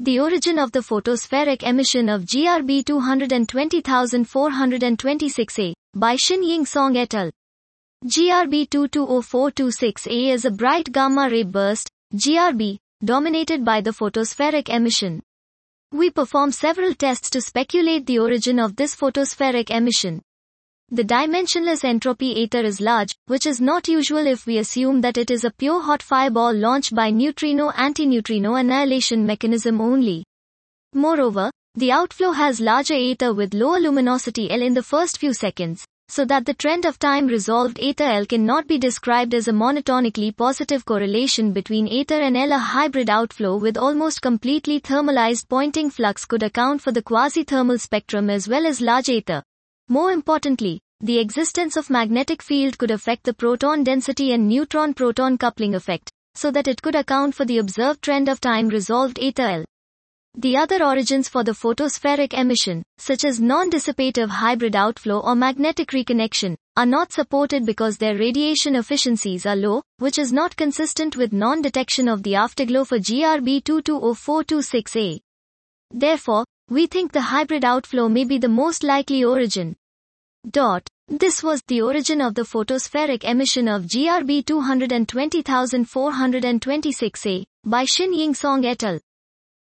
The origin of the photospheric emission of GRB 220426A, by Xin-Ying Song et al. GRB 220426A is a bright gamma-ray burst, GRB, dominated by the photospheric emission. We perform several tests to speculate the origin of this photospheric emission. The dimensionless entropy ether is large, which is not usual if we assume that it is a pure hot fireball launched by neutrino-antineutrino annihilation mechanism only. Moreover, the outflow has larger ether with lower luminosity L in the first few seconds, so that the trend of time-resolved ether L cannot be described as a monotonically positive correlation between ether and L. A hybrid outflow with almost completely thermalized Poynting flux could account for the quasi-thermal spectrum as well as large ether. More importantly, the existence of magnetic field could affect the proton density and neutron-proton coupling effect, so that it could account for the observed trend of time-resolved ether L. The other origins for the photospheric emission, such as non-dissipative hybrid outflow or magnetic reconnection, are not supported because their radiation efficiencies are low, which is not consistent with non-detection of the afterglow for GRB 220426A. Therefore, we think the hybrid outflow may be the most likely origin. This was the origin of the photospheric emission of GRB 220426A, by Xin-Ying Song et al.